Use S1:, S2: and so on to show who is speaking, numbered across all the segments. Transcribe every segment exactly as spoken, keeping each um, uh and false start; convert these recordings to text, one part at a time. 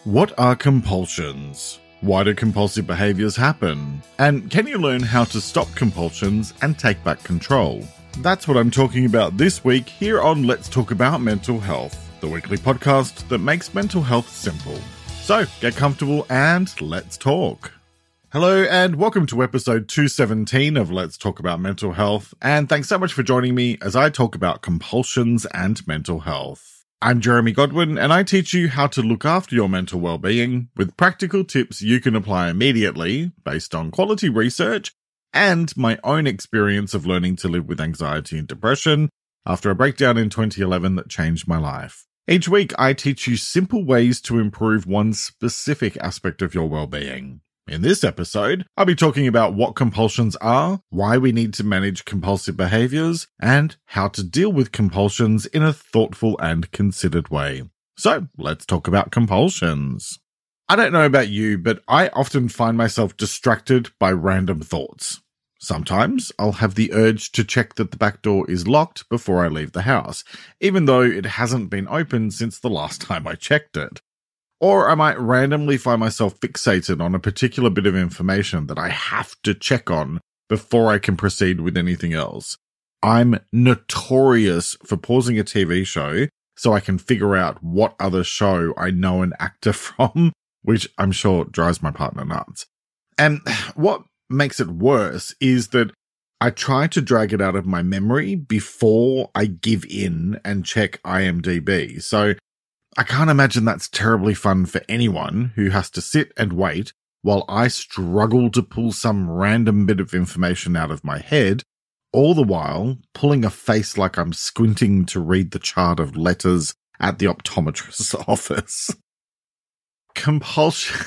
S1: What are compulsions? Why do compulsive behaviours happen? And can you learn how to stop compulsions and take back control? That's what I'm talking about this week here on Let's Talk About Mental Health, the weekly podcast that makes mental health simple. So get comfortable and let's talk. Hello and welcome to episode two seventeen of Let's Talk About Mental Health, and thanks so much for joining me as I talk about compulsions and mental health. I'm Jeremy Godwin, and I teach you how to look after your mental well-being with practical tips you can apply immediately based on quality research and my own experience of learning to live with anxiety and depression after a breakdown in twenty eleven that changed my life. Each week, I teach you simple ways to improve one specific aspect of your well-being. In this episode, I'll be talking about what compulsions are, why we need to manage compulsive behaviors, and how to deal with compulsions in a thoughtful and considered way. So, let's talk about compulsions. I don't know about you, but I often find myself distracted by random thoughts. Sometimes I'll have the urge to check that the back door is locked before I leave the house, even though it hasn't been opened since the last time I checked it. Or I might randomly find myself fixated on a particular bit of information that I have to check on before I can proceed with anything else. I'm notorious for pausing a T V show so I can figure out what other show I know an actor from, which I'm sure drives my partner nuts. And what makes it worse is that I try to drag it out of my memory before I give in and check I M D B. So I can't imagine that's terribly fun for anyone who has to sit and wait while I struggle to pull some random bit of information out of my head, all the while pulling a face like I'm squinting to read the chart of letters at the optometrist's office. Compulsion.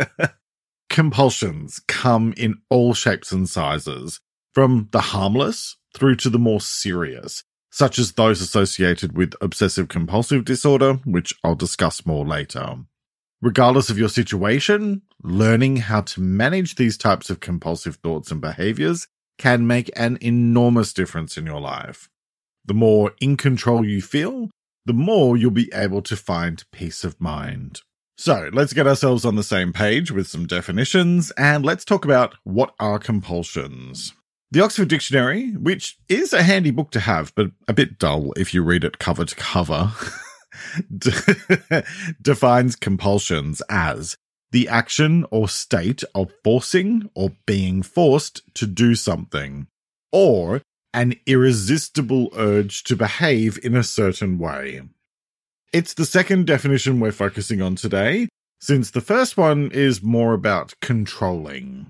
S1: Compulsions come in all shapes and sizes, from the harmless through to the more serious, such as those associated with obsessive-compulsive disorder, which I'll discuss more later. Regardless of your situation, learning how to manage these types of compulsive thoughts and behaviors can make an enormous difference in your life. The more in control you feel, the more you'll be able to find peace of mind. So, let's get ourselves on the same page with some definitions, and let's talk about what are compulsions. The Oxford Dictionary, which is a handy book to have, but a bit dull if you read it cover to cover, defines compulsions as the action or state of forcing or being forced to do something, or an irresistible urge to behave in a certain way. It's the second definition we're focusing on today, since the first one is more about controlling.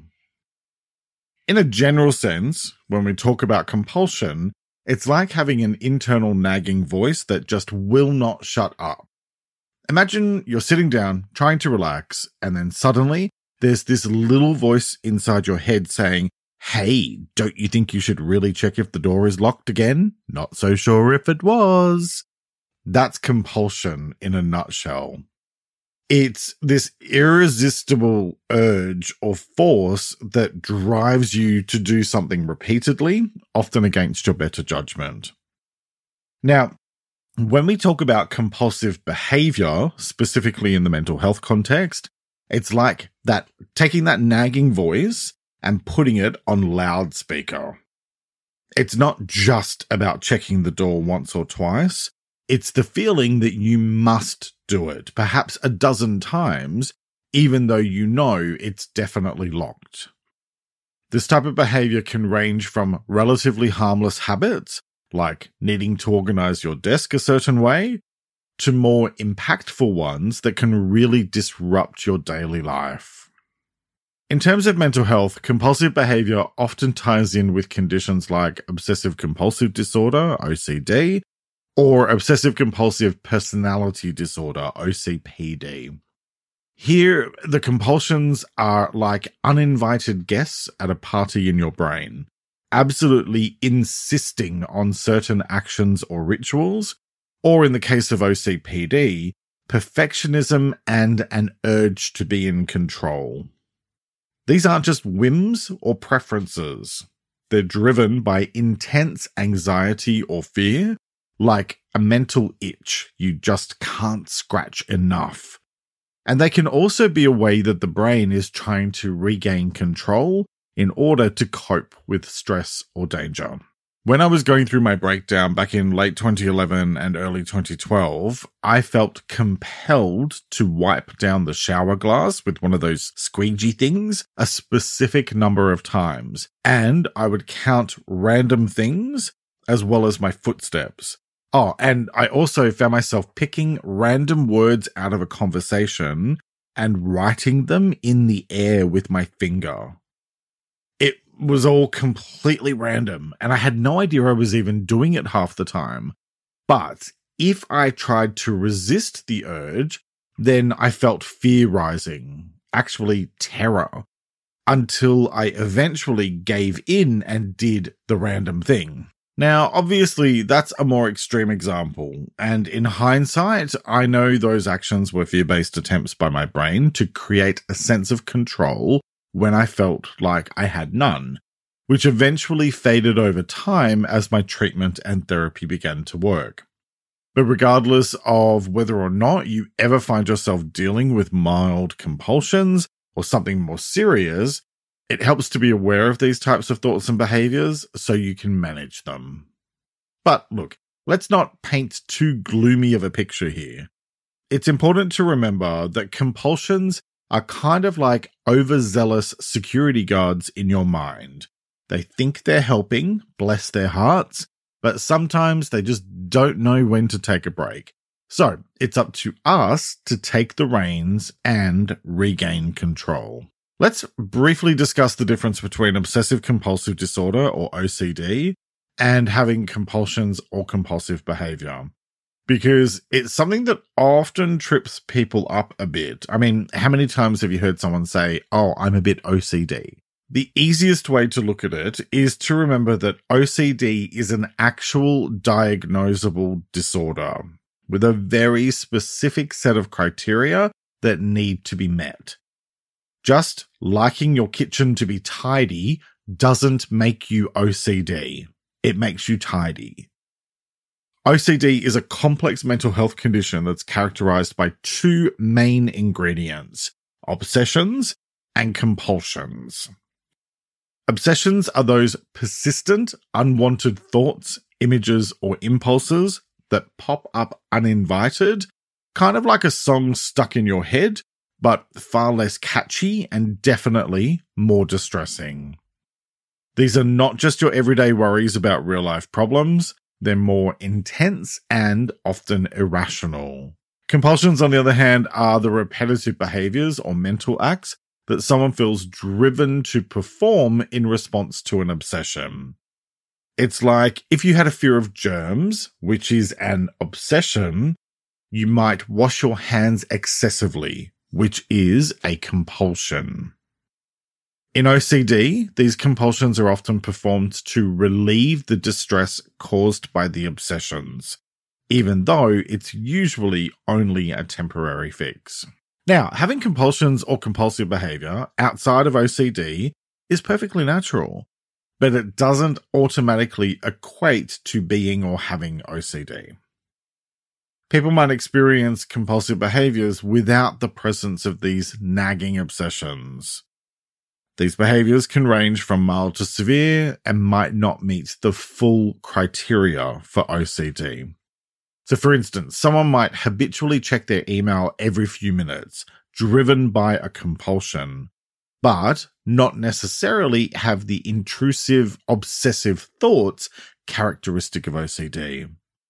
S1: In a general sense, when we talk about compulsion, it's like having an internal nagging voice that just will not shut up. Imagine you're sitting down, trying to relax, and then suddenly there's this little voice inside your head saying, "Hey, don't you think you should really check if the door is locked again? Not so sure if it was." That's compulsion in a nutshell. It's this irresistible urge or force that drives you to do something repeatedly, often against your better judgment. Now, when we talk about compulsive behavior, specifically in the mental health context, it's like that taking that nagging voice and putting it on loudspeaker. It's not just about checking the door once or twice. It's the feeling that you must do it, perhaps a dozen times, even though you know it's definitely locked. This type of behavior can range from relatively harmless habits, like needing to organize your desk a certain way, to more impactful ones that can really disrupt your daily life. In terms of mental health, compulsive behavior often ties in with conditions like obsessive-compulsive disorder, O C D, or obsessive-compulsive personality disorder, O C P D. Here, the compulsions are like uninvited guests at a party in your brain, absolutely insisting on certain actions or rituals, or in the case of O C P D, perfectionism and an urge to be in control. These aren't just whims or preferences. They're driven by intense anxiety or fear, like a mental itch you just can't scratch enough. And they can also be a way that the brain is trying to regain control in order to cope with stress or danger. When I was going through my breakdown back in late twenty eleven and early twenty twelve, I felt compelled to wipe down the shower glass with one of those squeegee things a specific number of times, and I would count random things as well as my footsteps. Oh, and I also found myself picking random words out of a conversation and writing them in the air with my finger. It was all completely random, and I had no idea I was even doing it half the time. But if I tried to resist the urge, then I felt fear rising, actually terror, until I eventually gave in and did the random thing. Now, obviously, that's a more extreme example, and in hindsight, I know those actions were fear-based attempts by my brain to create a sense of control when I felt like I had none, which eventually faded over time as my treatment and therapy began to work. But regardless of whether or not you ever find yourself dealing with mild compulsions or something more serious, it helps to be aware of these types of thoughts and behaviors so you can manage them. But look, let's not paint too gloomy of a picture here. It's important to remember that compulsions are kind of like overzealous security guards in your mind. They think they're helping, bless their hearts, but sometimes they just don't know when to take a break. So it's up to us to take the reins and regain control. Let's briefly discuss the difference between obsessive compulsive disorder, or O C D, and having compulsions or compulsive behavior, because it's something that often trips people up a bit. I mean, how many times have you heard someone say, "Oh, I'm a bit O C D"? The easiest way to look at it is to remember that O C D is an actual diagnosable disorder with a very specific set of criteria that need to be met. Just liking your kitchen to be tidy doesn't make you O C D. It makes you tidy. O C D is a complex mental health condition that's characterized by two main ingredients: obsessions and compulsions. Obsessions are those persistent, unwanted thoughts, images, or impulses that pop up uninvited, kind of like a song stuck in your head, but far less catchy and definitely more distressing. These are not just your everyday worries about real-life problems. They're more intense and often irrational. Compulsions, on the other hand, are the repetitive behaviors or mental acts that someone feels driven to perform in response to an obsession. It's like if you had a fear of germs, which is an obsession, you might wash your hands excessively, which is a compulsion. In O C D, these compulsions are often performed to relieve the distress caused by the obsessions, even though it's usually only a temporary fix. Now, having compulsions or compulsive behavior outside of O C D is perfectly natural, but it doesn't automatically equate to being or having O C D. People might experience compulsive behaviors without the presence of these nagging obsessions. These behaviors can range from mild to severe and might not meet the full criteria for O C D. So for instance, someone might habitually check their email every few minutes, driven by a compulsion, but not necessarily have the intrusive, obsessive thoughts characteristic of O C D.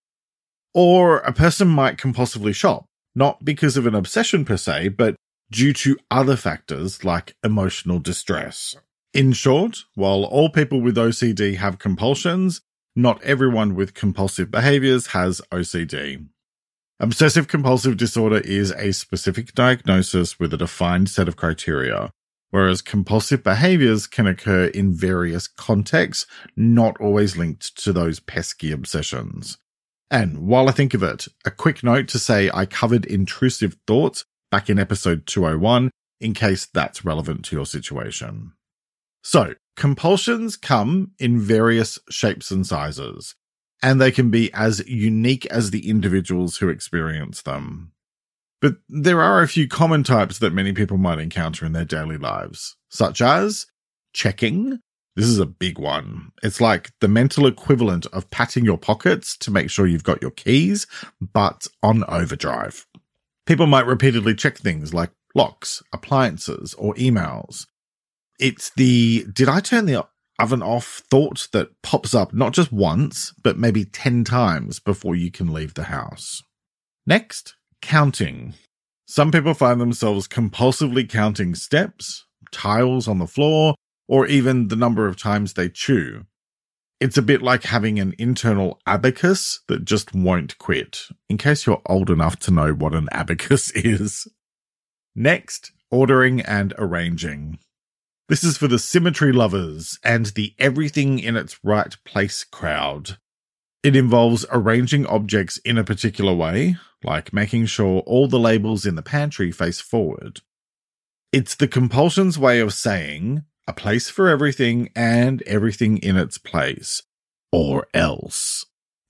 S1: Or a person might compulsively shop, not because of an obsession per se, but due to other factors like emotional distress. In short, while all people with O C D have compulsions, not everyone with compulsive behaviors has O C D. Obsessive compulsive disorder is a specific diagnosis with a defined set of criteria, whereas compulsive behaviors can occur in various contexts, not always linked to those pesky obsessions. And while I think of it, a quick note to say I covered intrusive thoughts back in episode two oh one, in case that's relevant to your situation. So, compulsions come in various shapes and sizes, and they can be as unique as the individuals who experience them. But there are a few common types that many people might encounter in their daily lives, such as checking. This is a big one. It's like the mental equivalent of patting your pockets to make sure you've got your keys, but on overdrive. People might repeatedly check things like locks, appliances, or emails. It's the, did I turn the oven off thought that pops up not just once, but maybe ten times before you can leave the house. Next, counting. Some people find themselves compulsively counting steps, tiles on the floor, or even the number of times they chew. It's a bit like having an internal abacus that just won't quit, in case you're old enough to know what an abacus is. Next, ordering and arranging. This is for the symmetry lovers and the everything in its right place crowd. It involves arranging objects in a particular way, like making sure all the labels in the pantry face forward. It's the compulsion's way of saying a place for everything and everything in its place, or else.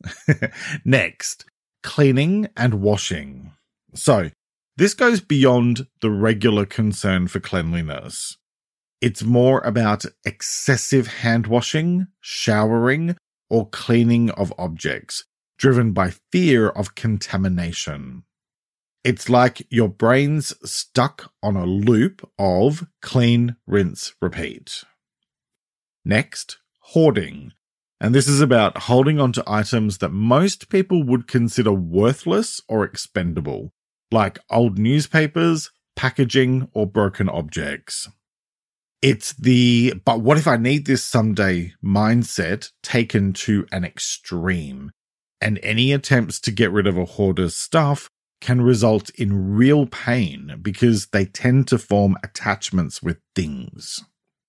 S1: Next, cleaning and washing. So, this goes beyond the regular concern for cleanliness. It's more about excessive hand washing, showering, or cleaning of objects, driven by fear of contamination. It's like your brain's stuck on a loop of clean, rinse, repeat. Next, hoarding. And this is about holding onto items that most people would consider worthless or expendable, like old newspapers, packaging, or broken objects. It's the, but what if I need this someday mindset taken to an extreme, and any attempts to get rid of a hoarder's stuff can result in real pain because they tend to form attachments with things.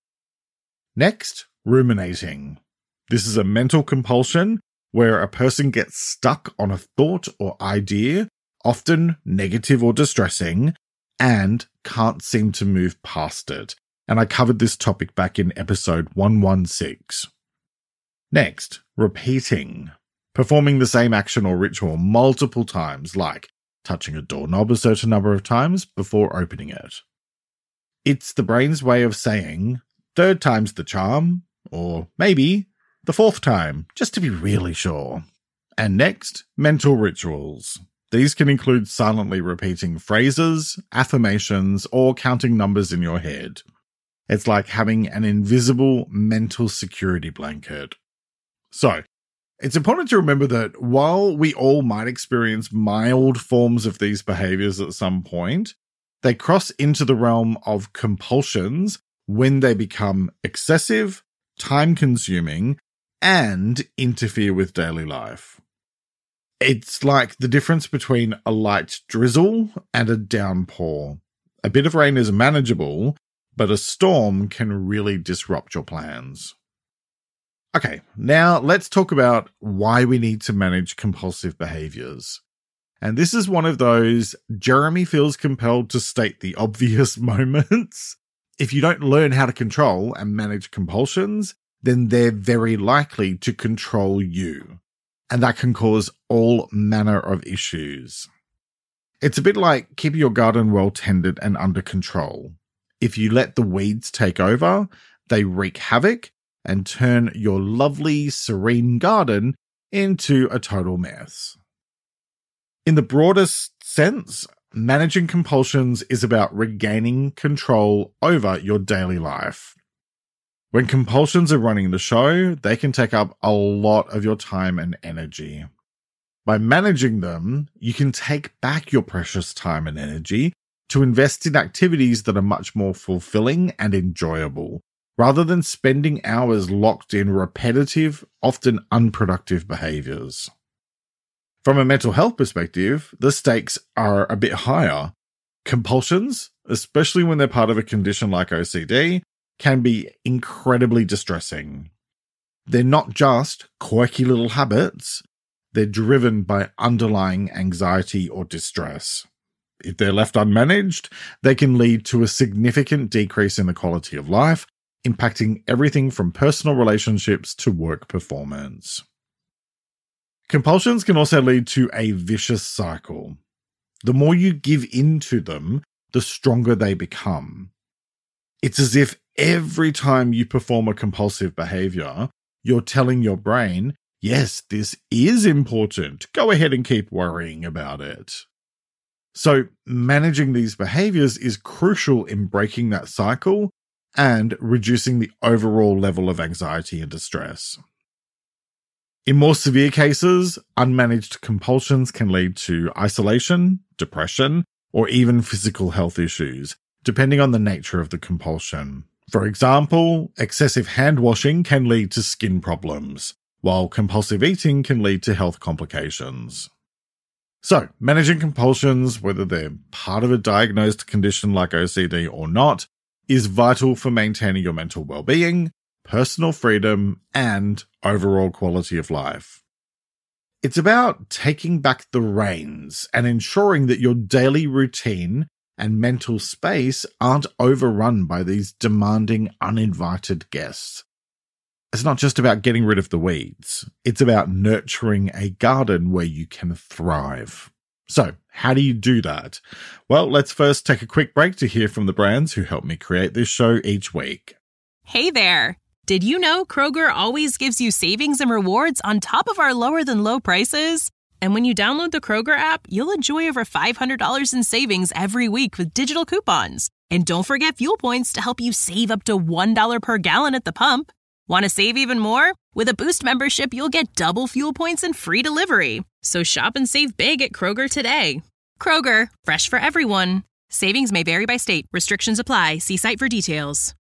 S1: Next, ruminating. This is a mental compulsion where a person gets stuck on a thought or idea, often negative or distressing, and can't seem to move past it. And I covered this topic back in episode one sixteen. Next, repeating. Performing the same action or ritual multiple times, like touching a doorknob a certain number of times before opening it. It's the brain's way of saying, third time's the charm, or maybe the fourth time, just to be really sure. And next, mental rituals. These can include silently repeating phrases, affirmations, or counting numbers in your head. It's like having an invisible mental security blanket. So, it's important to remember that while we all might experience mild forms of these behaviors at some point, they cross into the realm of compulsions when they become excessive, time-consuming, and interfere with daily life. It's like the difference between a light drizzle and a downpour. A bit of rain is manageable, but a storm can really disrupt your plans. Okay, now let's talk about why we need to manage compulsive behaviors. And this is one of those Jeremy feels compelled to state the obvious moments. If you don't learn how to control and manage compulsions, then they're very likely to control you. And that can cause all manner of issues. It's a bit like keeping your garden well tended and under control. If you let the weeds take over, they wreak havoc and turn your lovely, serene garden into a total mess. In the broadest sense, managing compulsions is about regaining control over your daily life. When compulsions are running the show, they can take up a lot of your time and energy. By managing them, you can take back your precious time and energy to invest in activities that are much more fulfilling and enjoyable, rather than spending hours locked in repetitive, often unproductive behaviors. From a mental health perspective, the stakes are a bit higher. Compulsions, especially when they're part of a condition like O C D, can be incredibly distressing. They're not just quirky little habits, they're driven by underlying anxiety or distress. If they're left unmanaged, they can lead to a significant decrease in the quality of life, impacting everything from personal relationships to work performance. Compulsions can also lead to a vicious cycle. The more you give into them, the stronger they become. It's as if every time you perform a compulsive behavior, you're telling your brain, yes, this is important. Go ahead and keep worrying about it. So managing these behaviors is crucial in breaking that cycle and reducing the overall level of anxiety and distress. In more severe cases, unmanaged compulsions can lead to isolation, depression, or even physical health issues, depending on the nature of the compulsion. For example, excessive hand washing can lead to skin problems, while compulsive eating can lead to health complications. So, managing compulsions, whether they're part of a diagnosed condition like O C D or not, is vital for maintaining your mental well-being, personal freedom, and overall quality of life. It's about taking back the reins and ensuring that your daily routine and mental space aren't overrun by these demanding, uninvited guests. It's not just about getting rid of the weeds. It's about nurturing a garden where you can thrive. So, how do you do that? Well, let's first take a quick break to hear from the brands who help me create this show each week.
S2: Hey there! Did you know Kroger always gives you savings and rewards on top of our lower than low prices? And when you download the Kroger app, you'll enjoy over five hundred dollars in savings every week with digital coupons. And don't forget fuel points to help you save up to one dollar per gallon at the pump. Want to save even more? With a Boost membership, you'll get double fuel points and free delivery. So shop and save big at Kroger today. Kroger, fresh for everyone. Savings may vary by state. Restrictions apply. See site for details.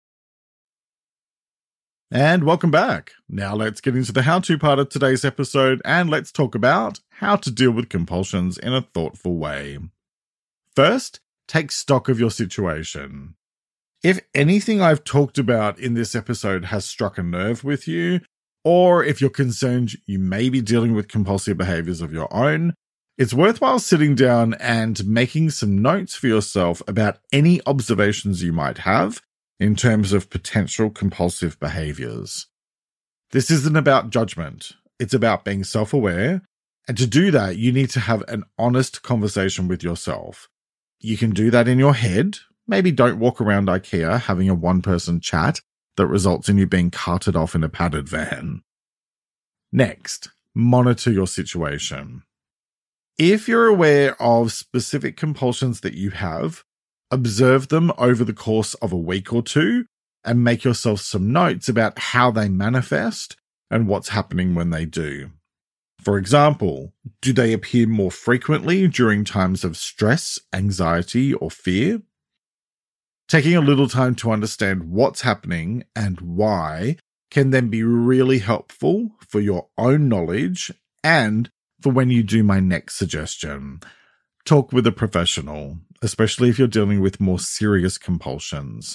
S1: And welcome back. Now let's get into the how-to part of today's episode, and let's talk about how to deal with compulsions in a thoughtful way. First, take stock of your situation. If anything I've talked about in this episode has struck a nerve with you, or if you're concerned you may be dealing with compulsive behaviors of your own, it's worthwhile sitting down and making some notes for yourself about any observations you might have in terms of potential compulsive behaviors. This isn't about judgment. It's about being self-aware. And to do that, you need to have an honest conversation with yourself. You can do that in your head. Maybe don't walk around IKEA having a one-person chat that results in you being carted off in a padded van. Next, monitor your situation. If you're aware of specific compulsions that you have, observe them over the course of a week or two and make yourself some notes about how they manifest and what's happening when they do. For example, do they appear more frequently during times of stress, anxiety, or fear? Taking a little time to understand what's happening and why can then be really helpful for your own knowledge and for when you do my next suggestion. Talk with a professional, especially if you're dealing with more serious compulsions.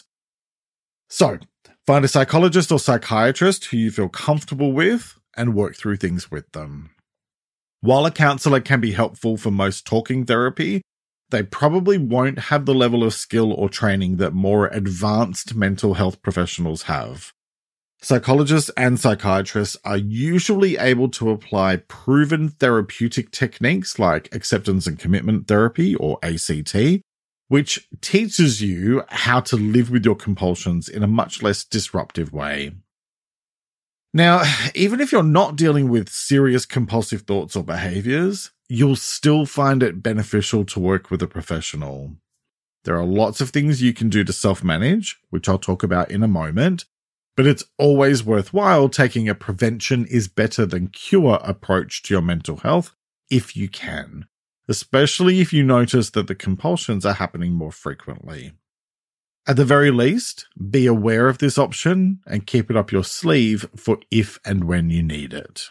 S1: So, find a psychologist or psychiatrist who you feel comfortable with and work through things with them. While a counselor can be helpful for most talking therapy, they probably won't have the level of skill or training that more advanced mental health professionals have. Psychologists and psychiatrists are usually able to apply proven therapeutic techniques like acceptance and commitment therapy, or A C T, which teaches you how to live with your compulsions in a much less disruptive way. Now, even if you're not dealing with serious compulsive thoughts or behaviors, you'll still find it beneficial to work with a professional. There are lots of things you can do to self-manage, which I'll talk about in a moment, but it's always worthwhile taking a prevention is better than cure approach to your mental health if you can, especially if you notice that the compulsions are happening more frequently. At the very least, be aware of this option and keep it up your sleeve for if and when you need it.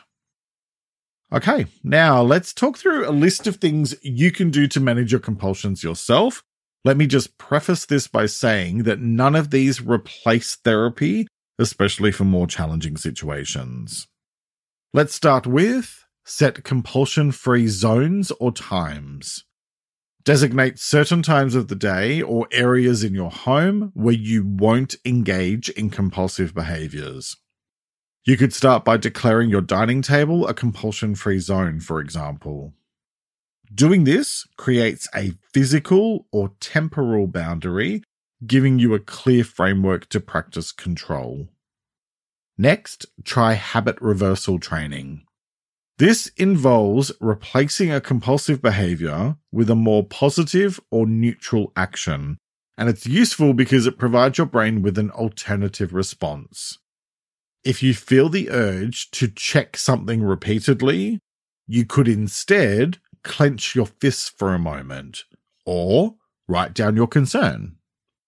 S1: Okay, now let's talk through a list of things you can do to manage your compulsions yourself. Let me just preface this by saying that none of these replace therapy, especially for more challenging situations. Let's start with set compulsion-free zones or times. Designate certain times of the day or areas in your home where you won't engage in compulsive behaviors. You could start by declaring your dining table a compulsion-free zone, for example. Doing this creates a physical or temporal boundary, giving you a clear framework to practice control. Next, try habit reversal training. This involves replacing a compulsive behavior with a more positive or neutral action, and it's useful because it provides your brain with an alternative response. If you feel the urge to check something repeatedly, you could instead clench your fists for a moment, or write down your concern.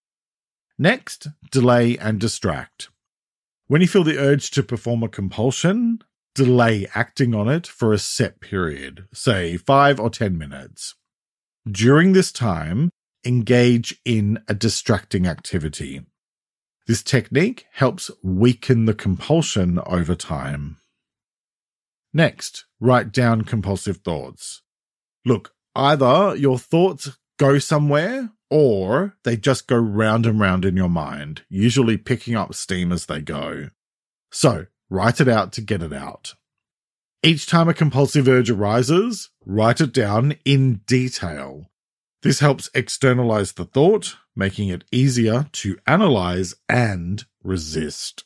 S1: Next, delay and distract. When you feel the urge to perform a compulsion, delay acting on it for a set period, say five or ten minutes. During this time, engage in a distracting activity. This technique helps weaken the compulsion over time. Next, write down compulsive thoughts. Look, either your thoughts go somewhere or they just go round and round in your mind, usually picking up steam as they go. So, write it out to get it out. Each time a compulsive urge arises, write it down in detail. This helps externalize the thought, making it easier to analyze and resist.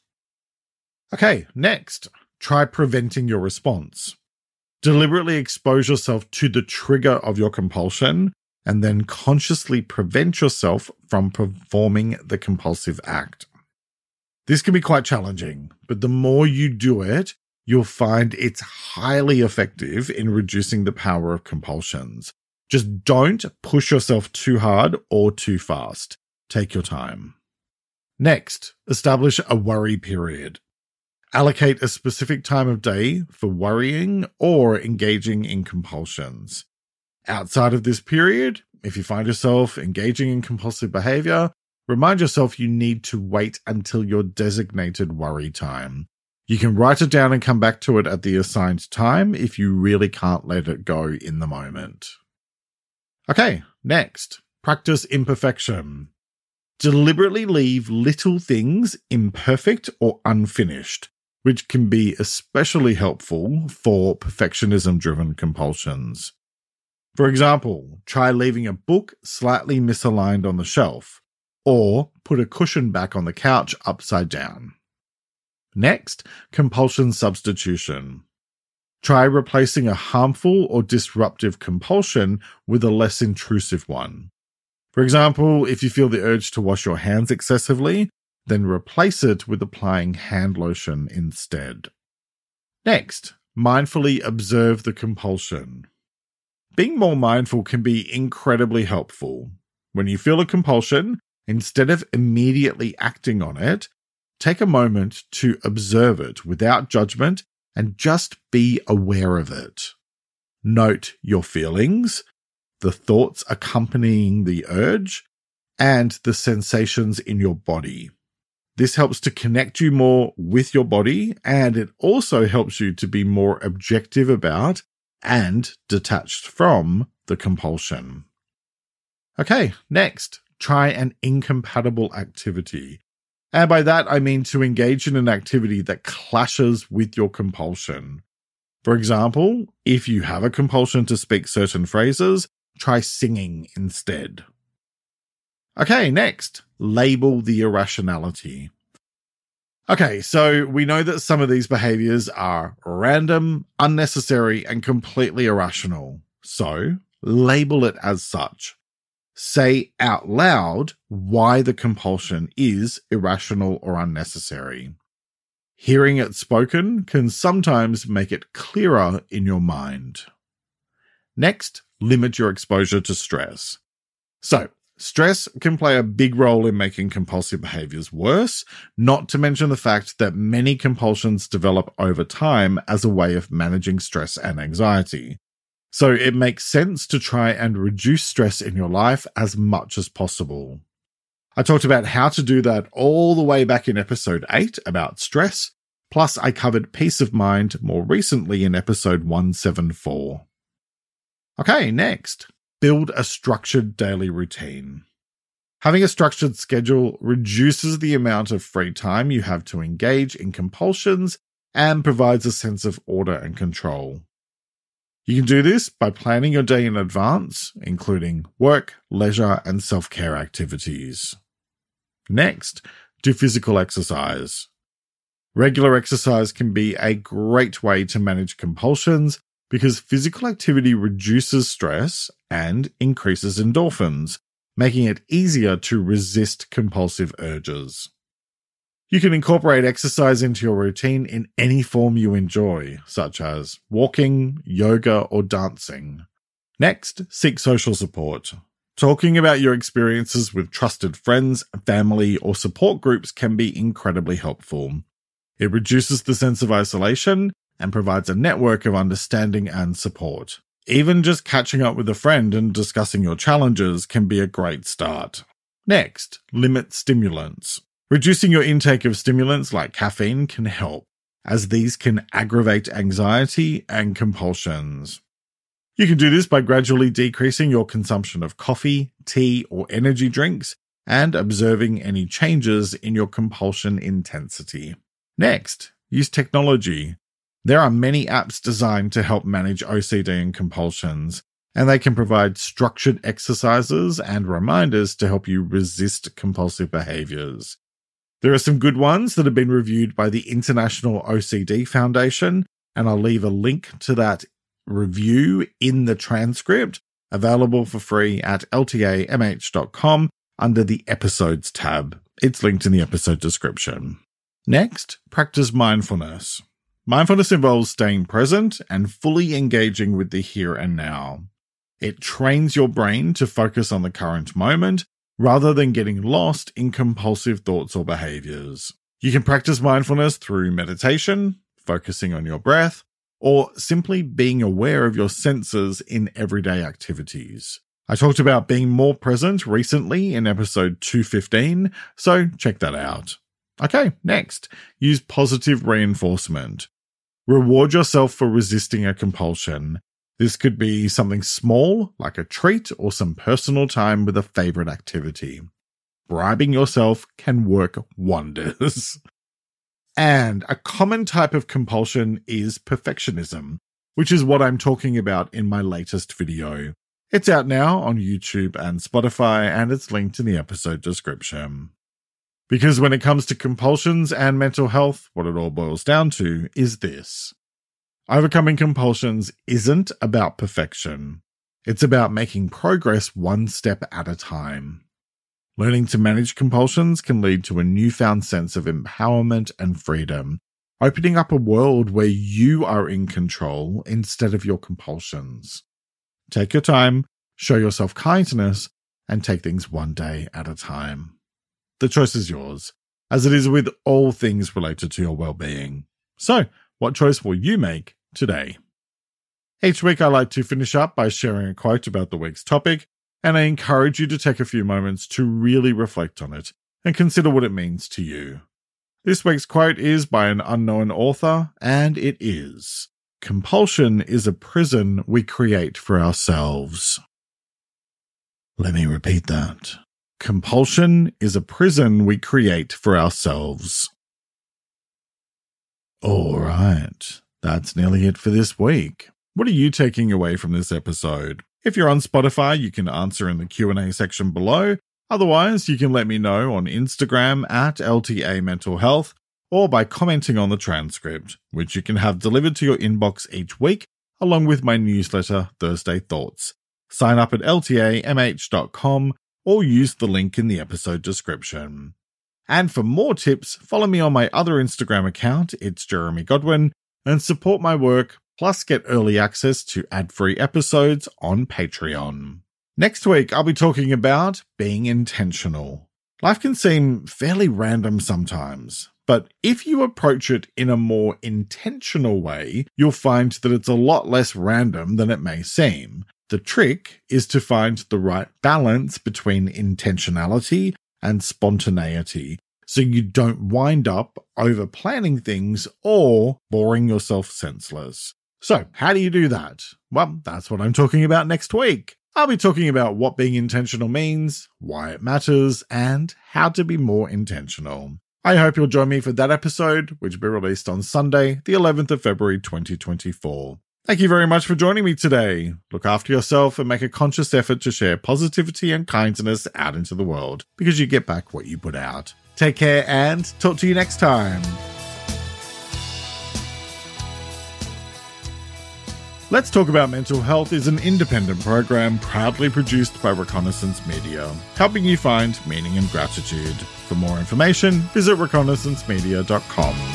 S1: Okay, next, try preventing your response. Deliberately expose yourself to the trigger of your compulsion and then consciously prevent yourself from performing the compulsive act. This can be quite challenging, but the more you do it, you'll find it's highly effective in reducing the power of compulsions. Just don't push yourself too hard or too fast. Take your time. Next, establish a worry period. Allocate a specific time of day for worrying or engaging in compulsions. Outside of this period, if you find yourself engaging in compulsive behavior, remind yourself you need to wait until your designated worry time. You can write it down and come back to it at the assigned time if you really can't let it go in the moment. Okay, next, practice imperfection. Deliberately leave little things imperfect or unfinished, which can be especially helpful for perfectionism-driven compulsions. For example, try leaving a book slightly misaligned on the shelf, or put a cushion back on the couch upside down. Next, compulsion substitution. Try replacing a harmful or disruptive compulsion with a less intrusive one. For example, if you feel the urge to wash your hands excessively, then replace it with applying hand lotion instead. Next, mindfully observe the compulsion. Being more mindful can be incredibly helpful. When you feel a compulsion, instead of immediately acting on it, take a moment to observe it without judgment and just be aware of it. Note your feelings, the thoughts accompanying the urge, and the sensations in your body. This helps to connect you more with your body, and it also helps you to be more objective about and detached from the compulsion. Okay, next, try an incompatible activity. And by that, I mean to engage in an activity that clashes with your compulsion. For example, if you have a compulsion to speak certain phrases, try singing instead. Okay, next, label the irrationality. Okay, so we know that some of these behaviors are random, unnecessary, and completely irrational. So, label it as such. Say out loud why the compulsion is irrational or unnecessary. Hearing it spoken can sometimes make it clearer in your mind. Next, limit your exposure to stress. So, stress can play a big role in making compulsive behaviors worse, not to mention the fact that many compulsions develop over time as a way of managing stress and anxiety. So it makes sense to try and reduce stress in your life as much as possible. I talked about how to do that all the way back in episode eight about stress, plus I covered peace of mind more recently in episode one seventy-four. Okay, next, build a structured daily routine. Having a structured schedule reduces the amount of free time you have to engage in compulsions and provides a sense of order and control. You can do this by planning your day in advance, including work, leisure, and self-care activities. Next, do physical exercise. Regular exercise can be a great way to manage compulsions because physical activity reduces stress and increases endorphins, making it easier to resist compulsive urges. You can incorporate exercise into your routine in any form you enjoy, such as walking, yoga, or dancing. Next, seek social support. Talking about your experiences with trusted friends, family, or support groups can be incredibly helpful. It reduces the sense of isolation and provides a network of understanding and support. Even just catching up with a friend and discussing your challenges can be a great start. Next, limit stimulants. Reducing your intake of stimulants like caffeine can help, as these can aggravate anxiety and compulsions. You can do this by gradually decreasing your consumption of coffee, tea, or energy drinks and observing any changes in your compulsion intensity. Next, use technology. There are many apps designed to help manage O C D and compulsions, and they can provide structured exercises and reminders to help you resist compulsive behaviors. There are some good ones that have been reviewed by the International O C D Foundation, and I'll leave a link to that review in the transcript, available for free at L T A M H dot com under the Episodes tab. It's linked in the episode description. Next, practice mindfulness. Mindfulness involves staying present and fully engaging with the here and now. It trains your brain to focus on the current moment rather than getting lost in compulsive thoughts or behaviors. You can practice mindfulness through meditation, focusing on your breath, or simply being aware of your senses in everyday activities. I talked about being more present recently in episode two fifteen, so check that out. Okay, next, use positive reinforcement. Reward yourself for resisting a compulsion. This could be something small, like a treat or some personal time with a favorite activity. Bribing yourself can work wonders. And a common type of compulsion is perfectionism, which is what I'm talking about in my latest video. It's out now on YouTube and Spotify, and it's linked in the episode description. Because when it comes to compulsions and mental health, what it all boils down to is this. Overcoming compulsions isn't about perfection. It's about making progress one step at a time. Learning to manage compulsions can lead to a newfound sense of empowerment and freedom, opening up a world where you are in control instead of your compulsions. Take your time, show yourself kindness, and take things one day at a time. The choice is yours, as it is with all things related to your well-being. So, what choice will you make today? Each week I like to finish up by sharing a quote about the week's topic, and I encourage you to take a few moments to really reflect on it and consider what it means to you. This week's quote is by an unknown author, and it is, "Compulsion is a prison we create for ourselves." Let me repeat that. Compulsion is a prison we create for ourselves. All right, that's nearly it for this week. What are you taking away from this episode? If you're on Spotify, you can answer in the Q and A section below. Otherwise, you can let me know on Instagram at L T A Mental Health or by commenting on the transcript, which you can have delivered to your inbox each week, along with my newsletter, Thursday Thoughts. Sign up at L T A M H dot com or use the link in the episode description. And for more tips, follow me on my other Instagram account, it's Jeremy Godwin, and support my work, plus get early access to ad-free episodes on Patreon. Next week, I'll be talking about being intentional. Life can seem fairly random sometimes, but if you approach it in a more intentional way, you'll find that it's a lot less random than it may seem. The trick is to find the right balance between intentionality and spontaneity, so you don't wind up over planning things or boring yourself senseless. So, how do you do that? Well, that's what I'm talking about next week. I'll be talking about what being intentional means, why it matters, and how to be more intentional. I hope you'll join me for that episode, which will be released on Sunday, the eleventh of February twenty twenty-four. Thank you very much for joining me today. Look after yourself and make a conscious effort to share positivity and kindness out into the world, because you get back what you put out. Take care and talk to you next time. Let's Talk About Mental Health is an independent program proudly produced by Reconnaissance Media, helping you find meaning and gratitude. For more information, visit reconnaissance media dot com.